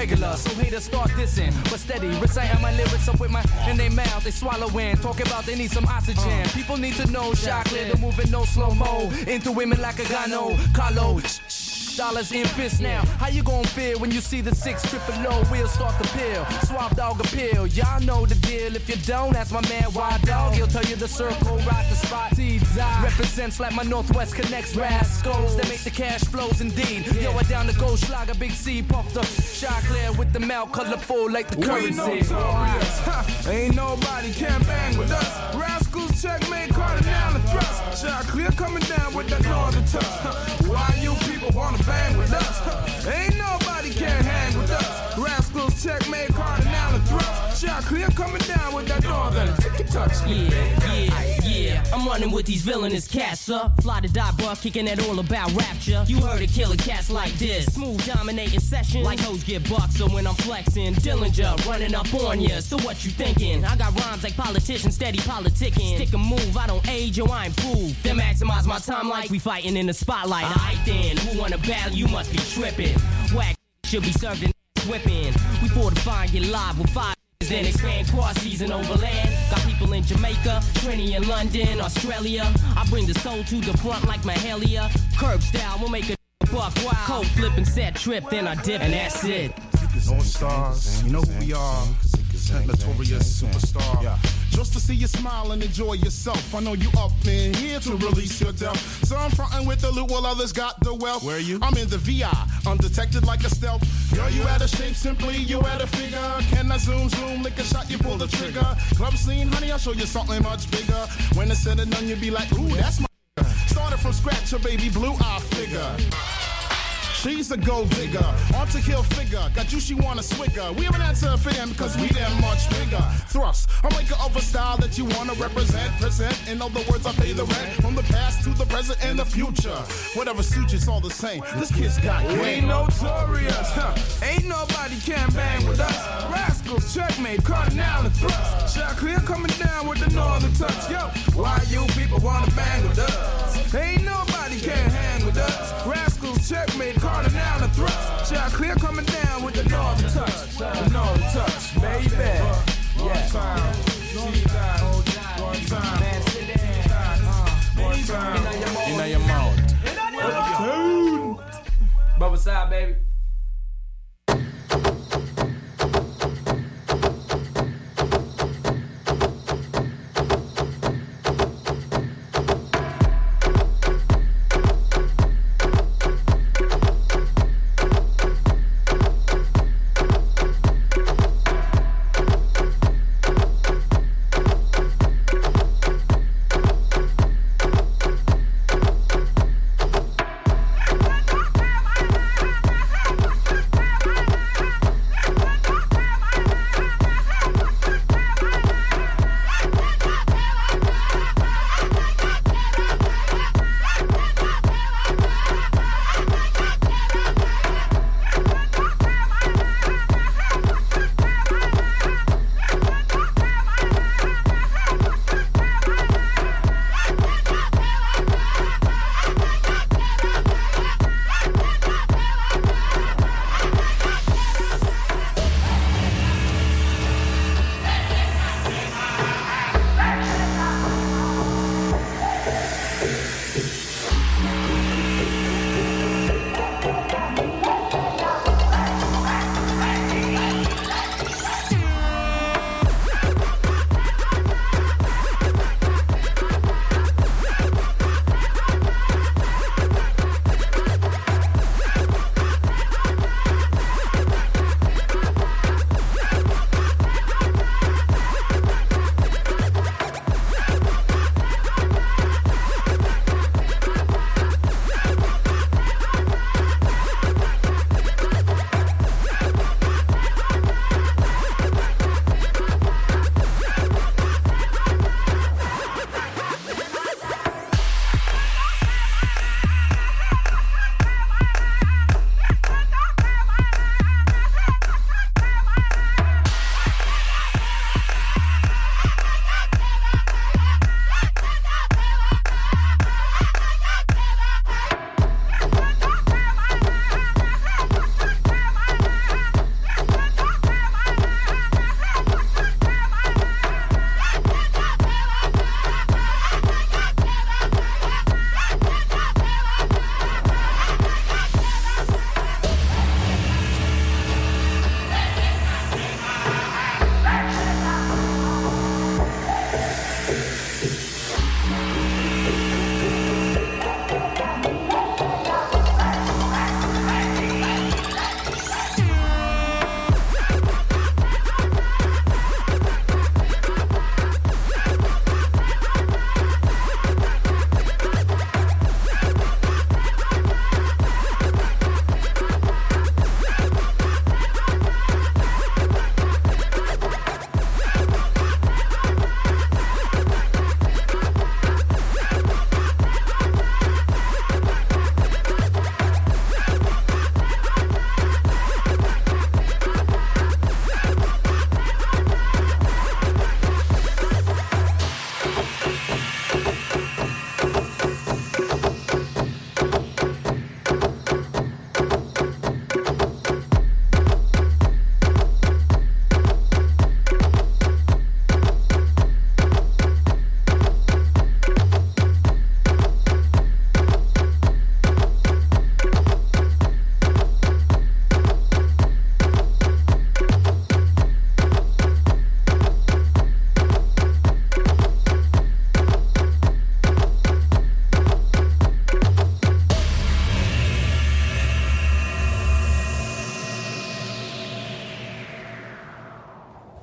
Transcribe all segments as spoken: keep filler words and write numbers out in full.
regular, so haters start dissing. But steady, reciting my lyrics up with my in their mouth, they swallowing. Talking about they need some oxygen. People need to know, shot clear, the moving no slow-mo. Into women like a Gano, Carlo. Dollars in fists now. How you gon' feel when you see the six triple O wheels start to peel? Swap dog appeal. Y'all know the deal. If you don't, ask my man Wild Dog. He'll tell you the circle, rock the spot. T-Dot represents like my Northwest connects rascals that make the cash flows indeed. Yo, I down the Gold Schlager, Big C, puffed up. Shot clear with the mouth colorful like the currency. We notorious. Huh. Ain't nobody can bang with us. Rascals checkmate, Cardinal and thrust. Shot clear coming down with that northern touch. Huh. Why you people wanna bang with us? Huh. Ain't nobody can hang with us. Rascals checkmate, Cardinal and thrust. Shot clear coming down with that northern touch. Yeah, yeah, yeah. I'm running with these villainous cats up. Fly to die, bro, kicking that all about rapture. You heard of killer cats like this. Smooth dominating session. Like hoes get bucks, so when I'm flexing, Dillinger running up on ya. So what you thinking? I got rhymes like politicians, steady politicking. Stick a move, I don't age, yo, I improve. Then maximize my time like we fighting in the spotlight. Aight then, who wanna battle? You must be tripping. Whack should be served in whipping. We fortify and get live with five. Then expand cross season overland. Got people in Jamaica, Trini in London, Australia. I bring the soul to the front like Mahalia. Curb style, we'll make a buck wild. Cold flip and set trip, then I dip and that's it. North Stars, you know who we are. Notorious superstar. Yeah. Just to see you smile and enjoy yourself. I know you up in here to release your doubt. So I'm frontin' with the loot while others got the wealth. Where are you? I'm in the V I, undetected like a stealth. Girl, you out of shape, simply you out of figure. Can I zoom, zoom, lick a shot, you pull the trigger. Club scene, honey, I'll show you something much bigger. When it's said and done, you be like, ooh, that's my started from scratch, a baby blue eye figure. She's a gold digger, on to kill figure. Got you, she wanna swigger. We haven't answered for them because we them much bigger. Thrust, I'm like of a style that you wanna represent. Present, in other words, I pay the rent. From the past to the present and the future. Whatever suits you, it's all the same. This kid's got game. We notorious, huh? Ain't nobody can bang with us. Rascals, checkmate, Cardinal and thrust. Shot clear coming down with the northern touch. Yo, why you people wanna bang with us? Ain't nobody can hang with us. Rascals, checkmate, Cardinal and thrust. Shot clear coming down with the northern touch. The northern touch, baby. Yeah. Time. One time. Man, sit down. One time. You know your mouth. Bubba side, baby.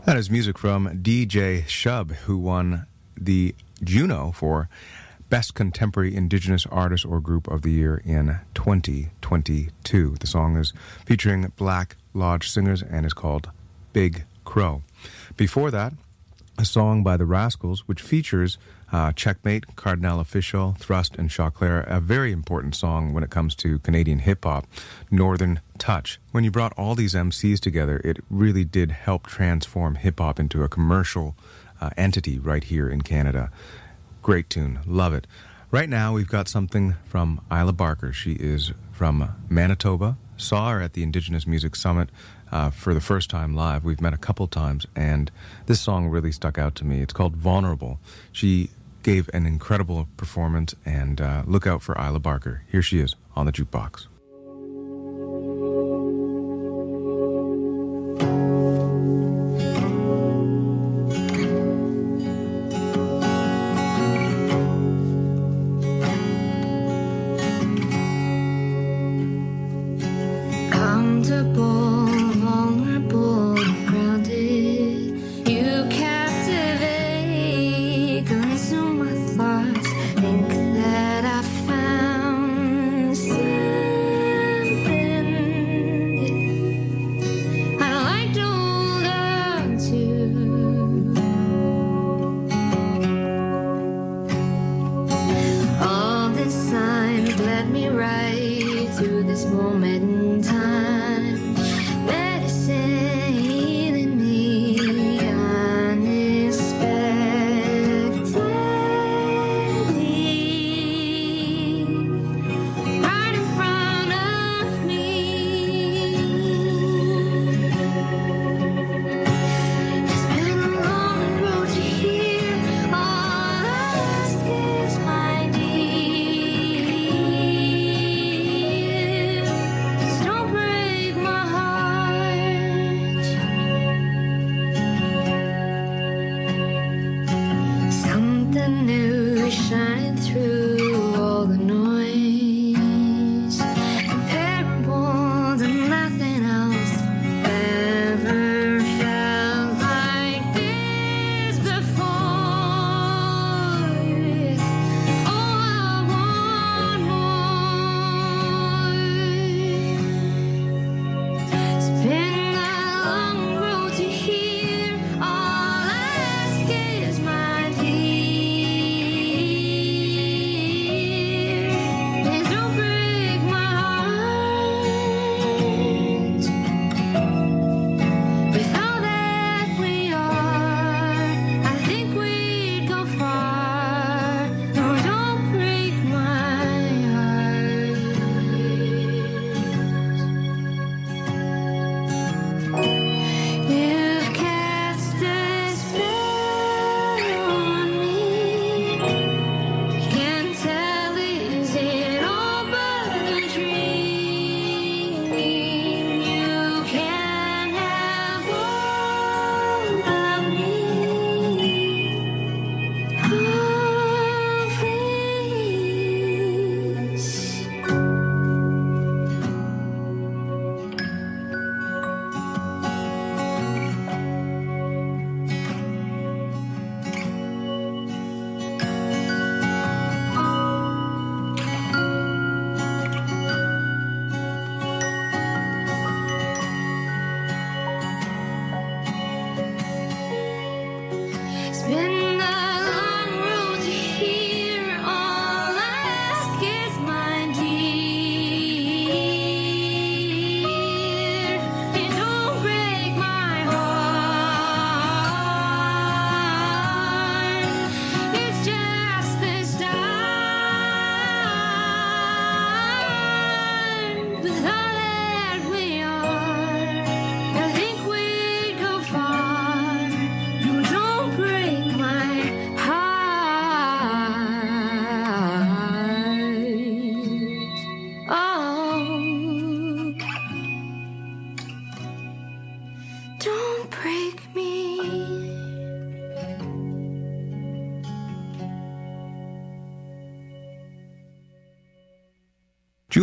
That is music from D J Shub, who won the Juno for Best Contemporary Indigenous Artist or Group of the Year in twenty twenty-two. The song is featuring Black Lodge singers and is called Big Crow. Before that, a song by the Rascals, which features uh, Checkmate, Cardinal Official, Thrust, and Chauclair, a very important song when it comes to Canadian hip-hop, Northern Touch. When you brought all these M Cs together, it really did help transform hip-hop into a commercial uh, entity right here in Canada. Great tune. Love it. Right now, we've got something from Isla Barker. She is from Manitoba. Saw her at the Indigenous Music Summit uh, for the first time live. We've met a couple times, and this song really stuck out to me. It's called Vulnerable. She gave an incredible performance, and uh, look out for Isla Barker. Here she is on the jukebox.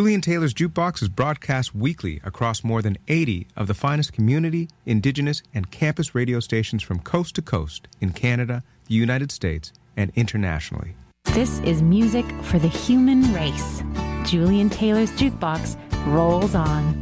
Julian Taylor's Jukebox is broadcast weekly across more than eighty of the finest community, indigenous, and campus radio stations from coast to coast in Canada, the United States, and internationally. This is music for the human race. Julian Taylor's Jukebox rolls on.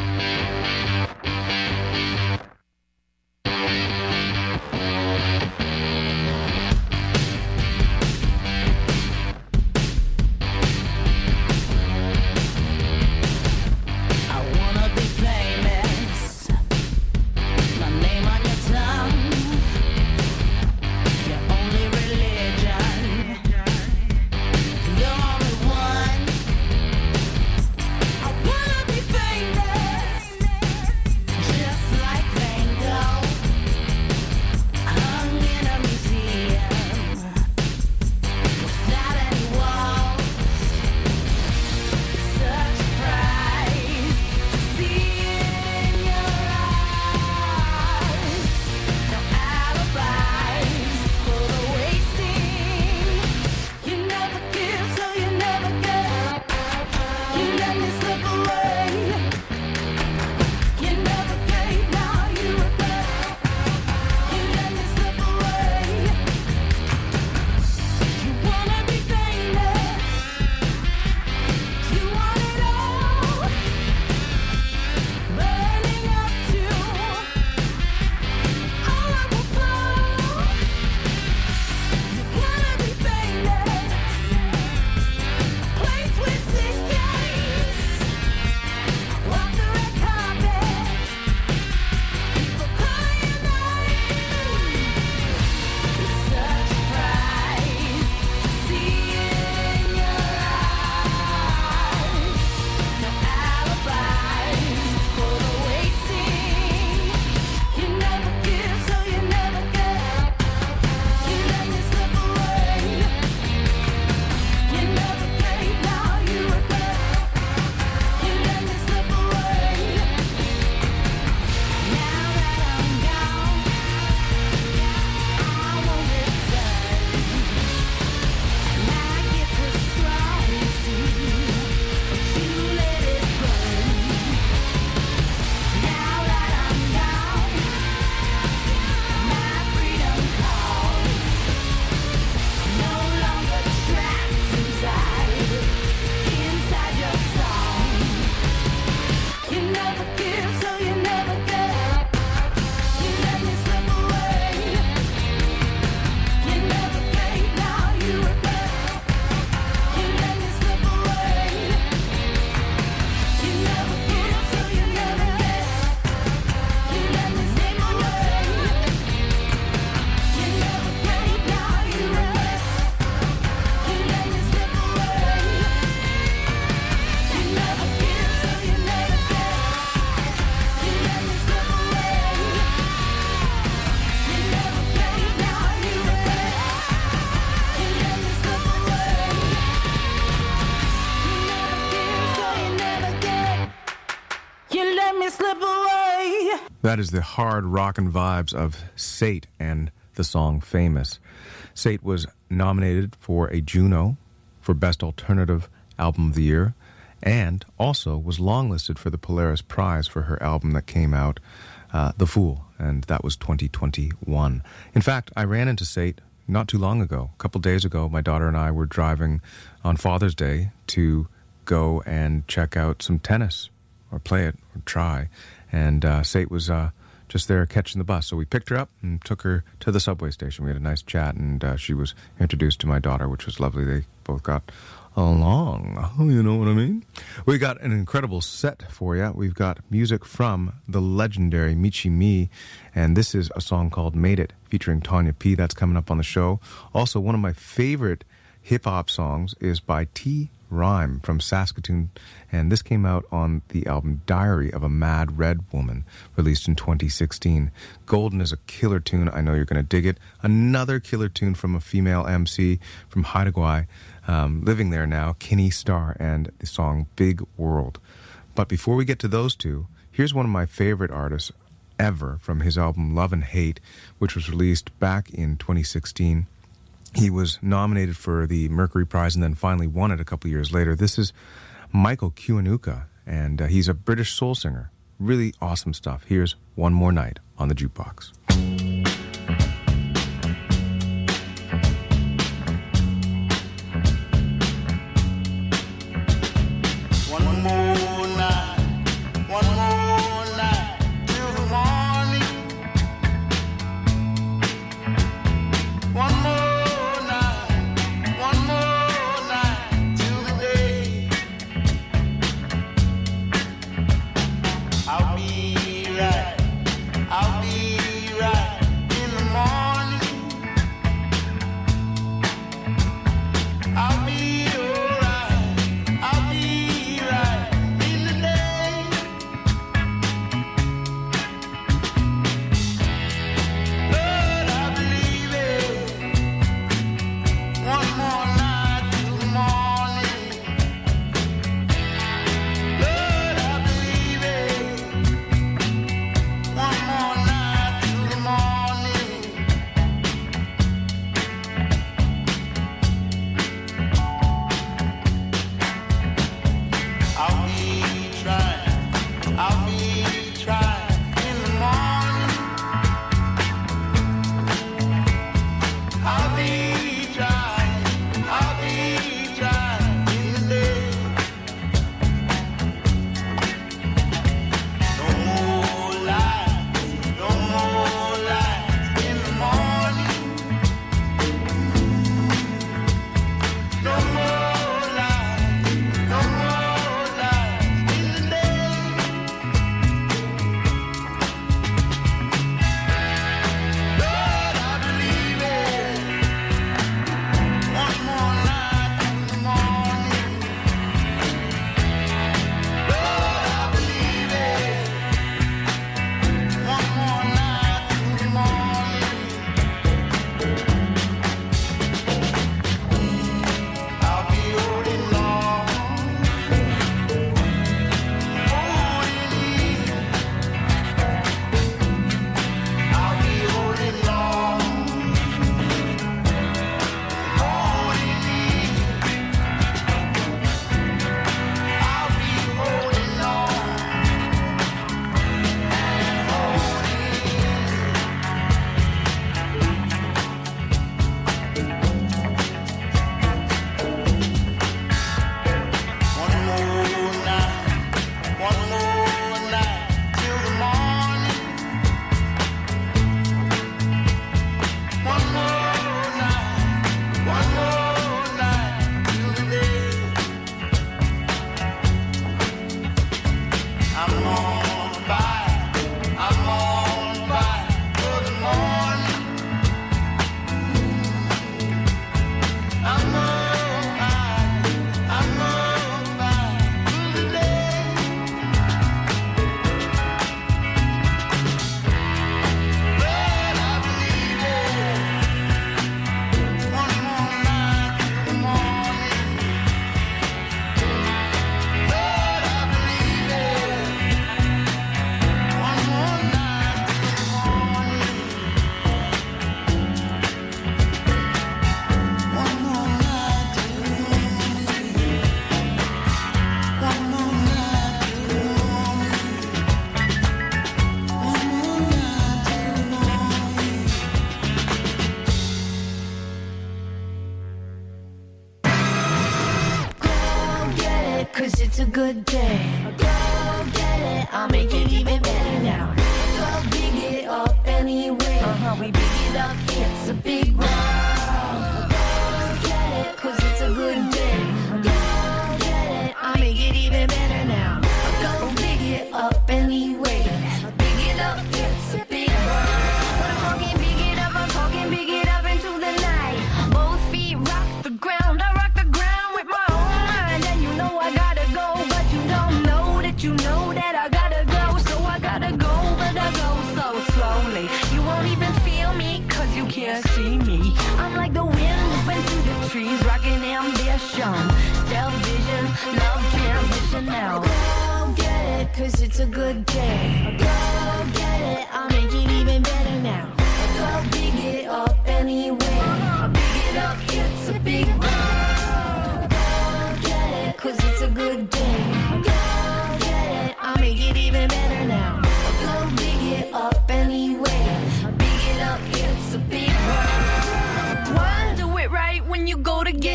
That is the hard rockin' vibes of Sate and the song Famous. Sate was nominated for a Juno for Best Alternative Album of the Year, and also was longlisted for the Polaris Prize for her album that came out, uh, The Fool, and that was twenty twenty-one. In fact, I ran into Sate not too long ago. A couple days ago, my daughter and I were driving on Father's Day to go and check out some tennis, or play it, or try. And uh, Sate was uh, just there catching the bus. So we picked her up and took her to the subway station. We had a nice chat, and uh, she was introduced to my daughter, which was lovely. They both got along, you know what I mean? We got an incredible set for you. We've got music from the legendary Michi Me, and this is a song called Made It, featuring Tanya P. That's coming up on the show. Also, one of my favorite hip-hop songs is by T. Rhyme from Saskatoon, and this came out on the album Diary of a Mad Red Woman, released in twenty sixteen. Golden is a killer tune. I know you're going to dig it. Another killer tune from a female M C from Haida Gwaii, um, living there now, Kinney Starr, and the song Big World. But before we get to those two, here's one of my favorite artists ever from his album Love and Hate, which was released back in twenty sixteen. He was nominated for the Mercury Prize and then finally won it a couple years later. This is Michael Kiwanuka, and uh, he's a British soul singer. Really awesome stuff. Here's One More Night on the Jukebox. One more night, one more night till the morning. One more night, one more night till the day. I'll be right, I'll be right in the morning. I'll be alright, I'll be right in the day. Lord, I believe it. One more night till the morning. Lord, I believe it. One more night till the morning. I'll be trying, I'll be trying in the morning. I'll be trying, I'll be trying in the day. No more lies, no more lies in the morning. No more lies, no more lies in the day. Lord, I believe it. One more night till the morning. Lord, I believe it. One more night till the morning. I'll be holding on, holding in. I'll be holding on, holding in. I'll be holding on and holding One more night, one more night till the morning. One more night, one more night till the day. I'm on fire, I'm on fire for the morning. I'm on fire, I'm on fire for the day. Lord, I believe it. One more night till the morning. Lord, I believe it. One more night till the morning. One more night till the morning. One more night till the morning. One more night till the morning. Go get it, cause it's a good day. Go get it, I'll make it even better now. Go big it up anyway. Uh-huh, we big it up, it's a big round. Go get it, cause it's a good day. Go get it, I'll make it even better now. Go big it up anyway. Big it up, it's a big round. When I'm talking big it up, I'm talking big it up into the night. Both feet rock the ground, I rock the ground with my own mind. And you know I gotta go, but you don't know that you know that I gotta go. So I gotta go, but I go so slowly. You won't even feel me, cause you can't see me. I'm like the wind moving through the trees, rocking ambition. Stealth vision, love transmission now. Go get it, cause it's a good day. Go get it, I'll make it even better now. Go big it up anyway. Big it up, it's a big round. Go get it, cause it's a good day.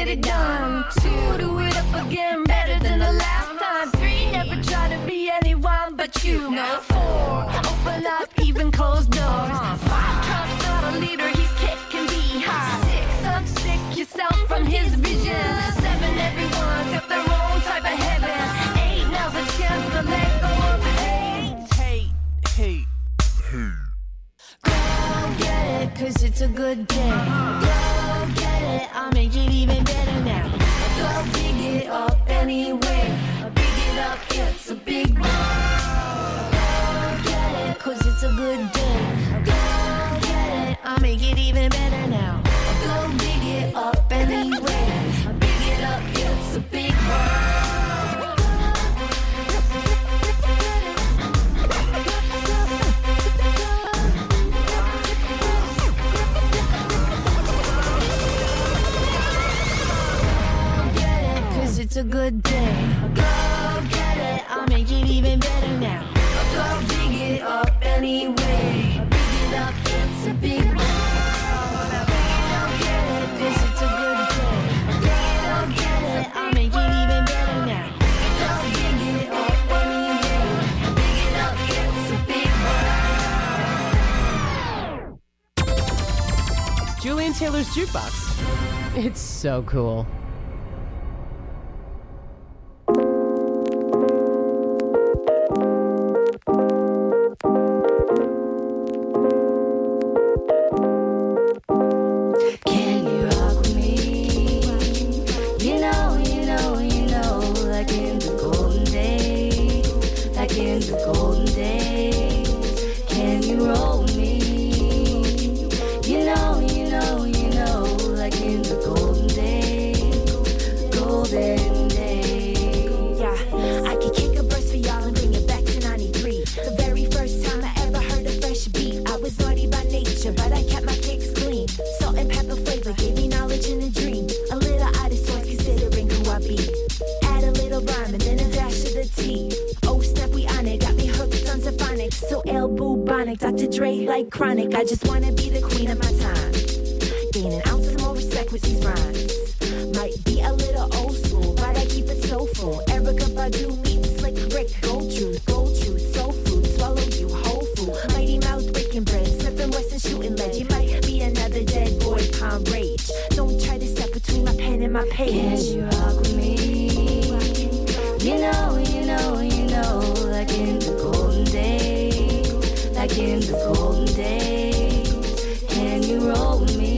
get it done. Two, do it up again, better than the last time. Three, never try to be anyone but you. Four, open up, even closed doors. Five, Trump's not a leader, he's kicking behind. Six, unstick yourself from his vision. Seven, everyone's got their own type of heaven. Eight, now's a chance to let go of hate. Hate, hate, hate. Go get it, cause it's a good day. Go get it, I'll make it even better now. Go big it up anyway. Big it up, it's a big one. Go get it, cause it's a good day. Go get it, I'll make it even better now. Go big it up anyway. Big it up, it's a big one. It's a good day. Go get it, I'll make it even better now. Go big it up anyway. Big it up, it's a big one. Go get it, 'cause it's a good day. Go get it, I'll make it even better now. Go big it up anyway. Big it up, it's a big one. Julian Taylor's Jukebox. It's so cool. Doctor Dre like chronic. I just wanna be the queen of my time. Gain an ounce of more respect with these rhymes. Might be a little old school, but I keep it so full. Erica Badu meets Slick Rick. Gold truth, gold truth, soul food. Swallow you whole food. Mighty mouth breaking bread. Smith and Wesson shooting lead. You might be another dead boy, palm rage. Don't try to step between my pen and my page. Can you rock with me? You know, you know, you know, like in the golden days. Like in the golden days, can you roll with me?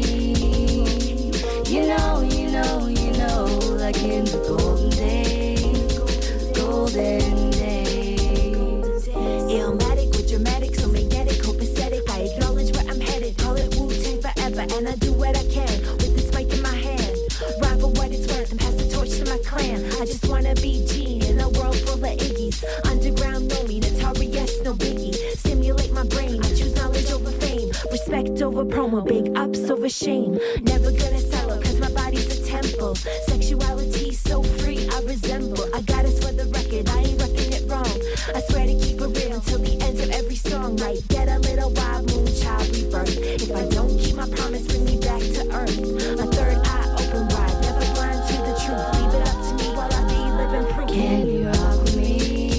You know, you know, you know, like in the golden days, golden days. Illmatic with dramatic, so magnetic, copacetic. I acknowledge where I'm headed, call it Wu-Tang forever, and I do what I can with this mic in my hand. Rhyme for what it's worth and pass the torch to my clan. I just wanna be Gene in a world full of Iggies. Underground know me, notorious, no biggie. Stimulate my brain, I choose knowledge over fame. Respect over promo, big ups over shame. Never gonna settle, cause my body's a temple. Sexuality so free, I resemble. I got us for the record, I ain't repping it wrong. I swear to keep it real until the end of every song. Might get a little wild moon child rebirth. If I don't keep my promise, bring me back to earth. A third eye open wide, never blind to the truth. Leave it up to me while I be living proof. Can you rock with me?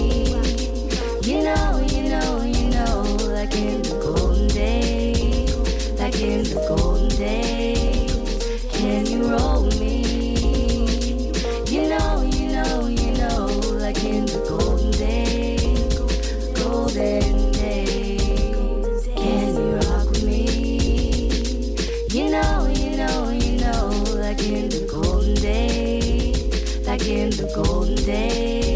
You know, you know, you know, like in the golden days, like in the golden days, can you roll with me? You know, you know, you know, like in the golden days, golden days, can you rock with me? You know, you know, you know, like in the golden days, like in the golden days.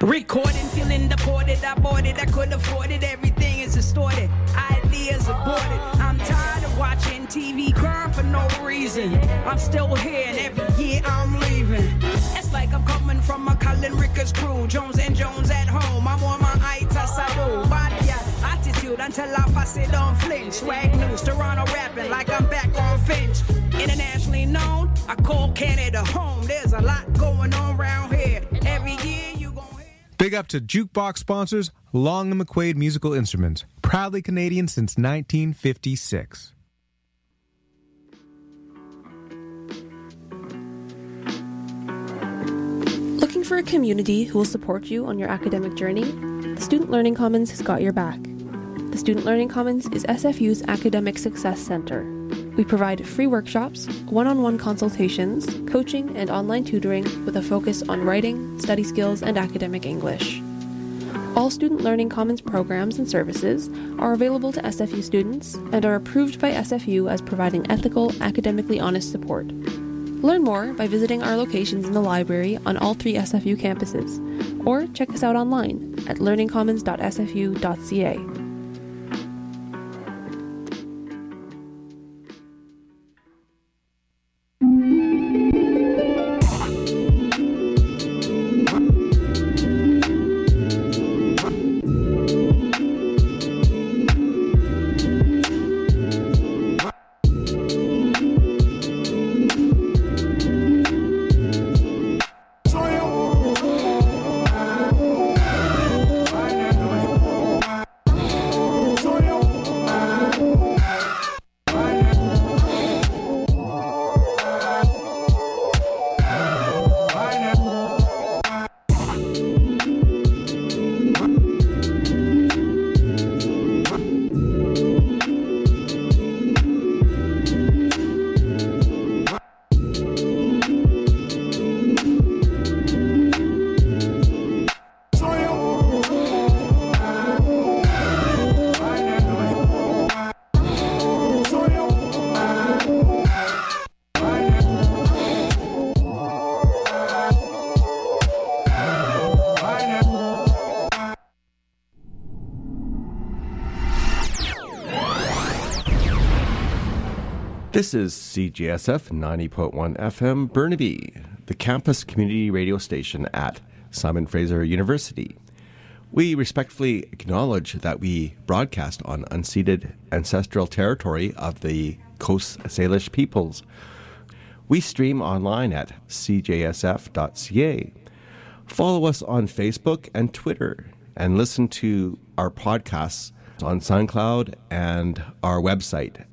Recording, feeling deported, I bought it, I could afford it, everything is distorted, ideas aborted. I'm tired of watching T V crying for no reason. I'm still here and every year I'm leaving. It's like I'm coming from a Colin Rickers crew, Jones and Jones at home. I'm on my Ita Sado, body attitude until I pass it on flinch. Swag news, Toronto rapping like I'm back on Finch. Internationally known, I call Canada home. There's a lot going on around here. Every year you gon' hear. Big up to Jukebox sponsors, Long and McQuaid Musical Instruments. Proudly Canadian since nineteen fifty-six. Looking for a community who will support you on your academic journey? The Student Learning Commons has got your back. The Student Learning Commons is S F U's academic success center. We provide free workshops, one-on-one consultations, coaching, and online tutoring with a focus on writing, study skills, and academic English. All Student Learning Commons programs and services are available to S F U students and are approved by S F U as providing ethical, academically honest support. Learn more by visiting our locations in the library on all three S F U campuses, or check us out online at learning commons dot s f u dot c a. This is C J S F ninety point one F M Burnaby, the campus community radio station at Simon Fraser University. We respectfully acknowledge that we broadcast on unceded ancestral territory of the Coast Salish peoples. We stream online at c j s f dot c a. Follow us on Facebook and Twitter, and listen to our podcasts on SoundCloud and our website